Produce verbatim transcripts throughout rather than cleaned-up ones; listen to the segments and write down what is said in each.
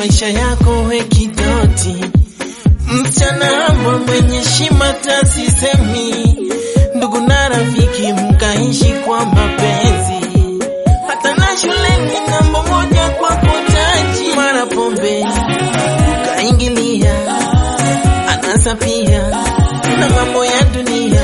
maisha yako we kidoti, msichana ambo mwenye heshima tasisemi, ndugu na rafiki mkaishi kwa mapenzi, hata na shuleni namba moja kwa kotaji. Mara pombe ukaingilia, anasa pia na mambo ya dunia,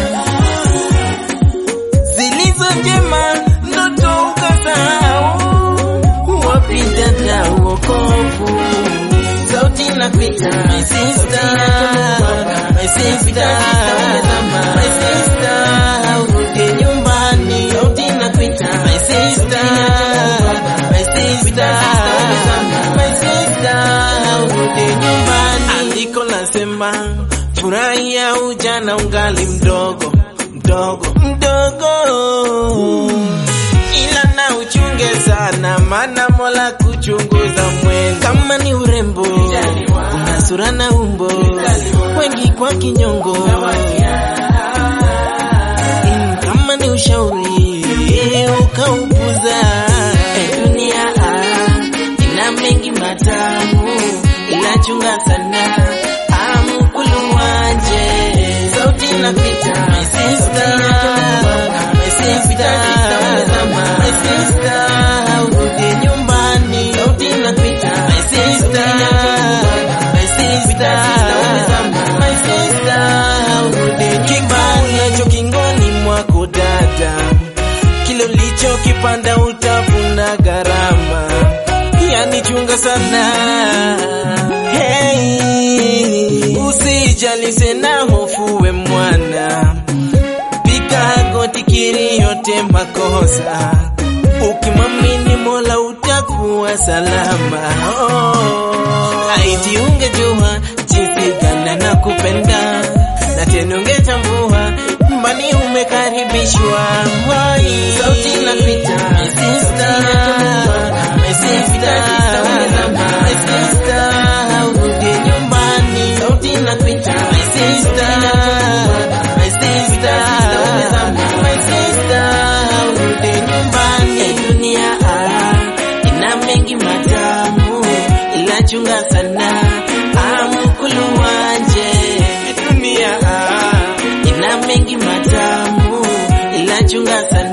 zilizo njema ndoto ukasahau, wapita ta uokovu. Sauti inapita, my sister, my sister, my sister, urudi nyumbani. Sauti inapita, my sister, my sister, my sister, urudi nyumbani. Andiko lasema furahia ujana ungali mdogo, mdogo, mdogo, ila na uchunge sana, maana Mola kuchunguza mwenzi. Kama ni urembo, una sura na umbo, wengi kwa kinyongo. Kama ni ushauri, ukaupuza. Dunia ina mengi matamu, ila chunga sana amukulu wanje. Sauti inapita, my sister, my sister, my sister, urudi nyumbani. Sauti inapita, my sister, my sister, my sister, urudi nyumbani. Nacho kingoni mwako dada, kile ulicho kipanda utafuna gharama, yani chunga sana. Hey, usijali sena hofu we mwana, piga goti kiri yote makosa, ukimwamini Mola utakuwa salama. Oh, haiti ungejua jinsi gani nakupenda, na tena ungetambua mbani umekaribishwa. Sauti inapita, my sister, my sister, my sister, urudi nyumbani. Sauti inapita, my sister, my sister, my sister, urudi nyumbani. Dunia ina mengi matamu, ila chunga sana amukulu wanje. Dunia ina mengi matamu, ila chunga sana